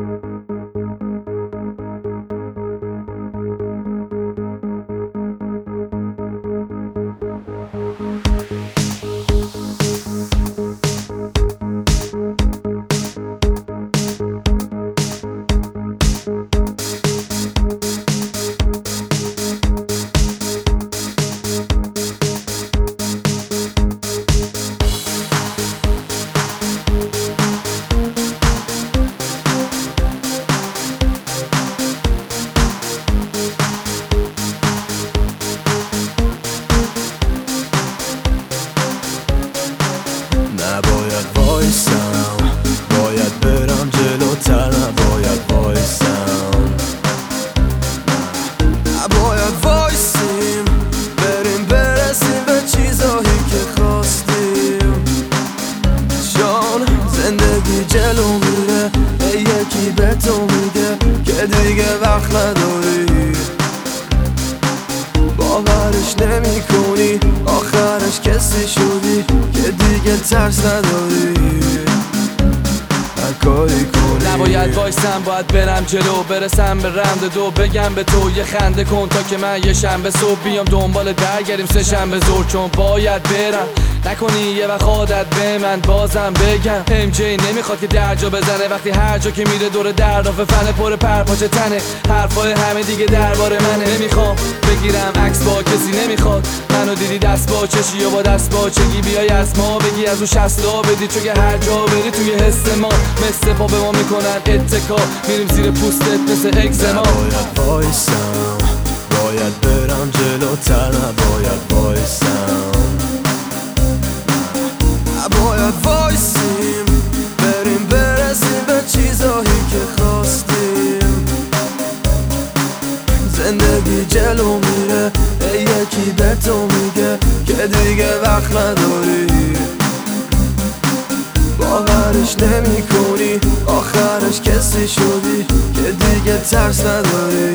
نباید وایسم، باید برم جلوتر، نباید وایسم، نباید وایسیم بریم برسیم به چیزایی که خواستیم. جان زندگی جلو میره، یکی به تو میگه که دیگه وقت نداری، باورش نمی کنی آخرش کسی شدی که دیگه ترس نداری هر کاری کنی. نباید وایسم، باید برم جلو، برسم به رند دو، بگم به تو یه خنده کن تا که من یه شنبه صبح بیام دنبال برگردیم سه شنبه ظهر، چون باید برم نکنی یه وقت عادت به من بازم بگم. ام جی نمیخواد که درجا بزنه وقتی هر جا که میره دور دردافه فنه پر پرپاچه تنه، حرفای همه دیگه درباره منه. نمیخوام بگیرم عکس با کسی، نمیخواد منو دیدی دست با چشی یا با دست با چگی بیای از ما بگی از اون شستا بدی، چون که هر جا بری توی حس ما مثل پا به ما میکنن اتکا، میریم زیر پوستت مثل اگزما. نباید وایسم، باید برم جلوتر، نباید وایسم، نباید وایسیم بریم برسیم به چیزایی که خواستیم. زندگی جلو میره، یکی به تو میگه که دیگه وقت نداری، باورش نمی کنی آخرش کسی شدی که دیگه ترس نداری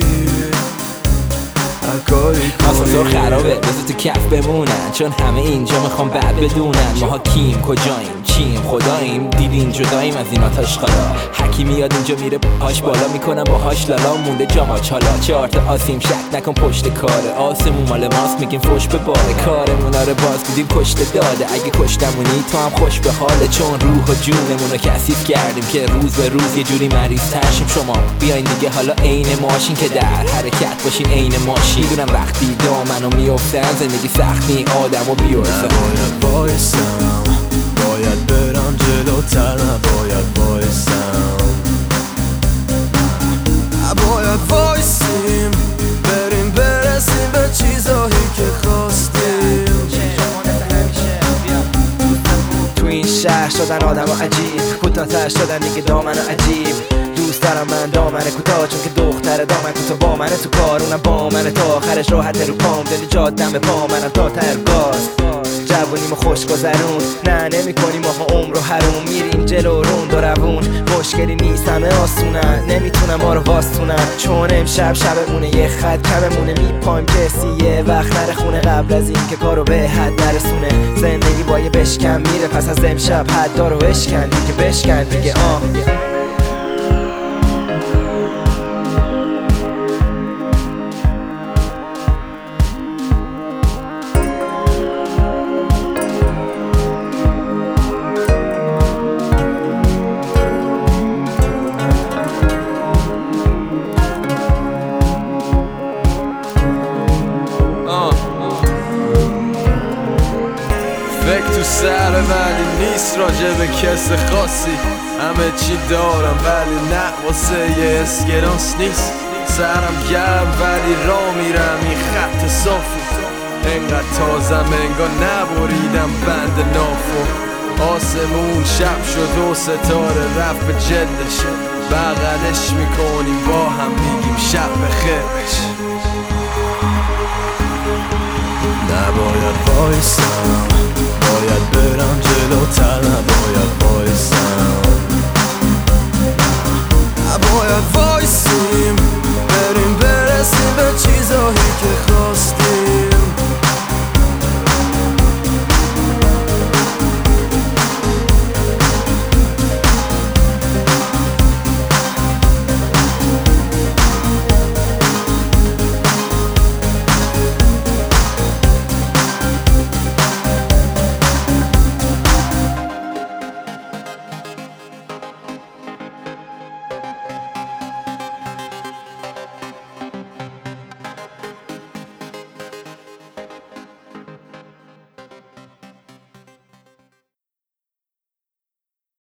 هر کاری کنی. خرابه بذار تو کف بمونن، چون همه اینجا میخوام بعد بدونن ماها کیم، کجاییم، چیم، خداییم، دیدین جداییم از این آتش خالا. هرکی میاد اینجا میره پاش بالا میکنم باهاش لالا، مونده جاماچ حالا چه آرت آسیم، شک نکن پشت کاره آسمون مال ماست، میگیم فوش به باره کارمون آره باز بودیم پشت داده، اگه کشتمونی تو هم خوش به حاله، چون روح و جونمون رو کثیف کردیم که روز به روز یه جوری مریض ترشیم. شما بیاین دیگه حالا عین ماشین که در حرکت باشین عین ماشین، میدونم وقتی دامنو میافتن زندگی سختی آدمو بیارزن. نباید وایسم، باید برم جلوتر، نباید وایسم، نباید وایسیم بریم برسیم به چیزایی که خواستیم. تو این شهر شدن آدم عجیب، کوتاه‌تر شدن دیگه دامن عجیب. دوست دارم من دامن کوتاه، چون که دختر دامن کوتاه با منه تو کار، اونم با منه تا آخرش راحت رو پام، دل جادم به پا منم تا ته گاز. جوونیمو خوش گذرون، نه نمی کنیم آقا عمر و حروم، میریم جلو روند و روون، مشکلی نیست همه آسونن، نمیتونم ما رو واستونن، چون امشب شبمونه یه خط کممونه، میپایم کسی یه وقت نره خونه قبل از این که کارو به حد نرسونه. زندگی با یه بشکن میره، پس از امشب حدا رو بشکن دیگه، بشکن دیگه فکر تو سر ولی نیست راجع به کس خاصی، همه چی دارم ولی نه واسه یه اسکناس نیست. سرم گرم ولی را میرم این خط صافی، انقدر تازم انگار نبریدم بند نافو. آسمون شب شد و ستاره رفت به جلدش، بغلش میکنیم با هم میگیم شب بخیرش. نباید وایسم، باید برم جلوتر، نباید وایسم، نباید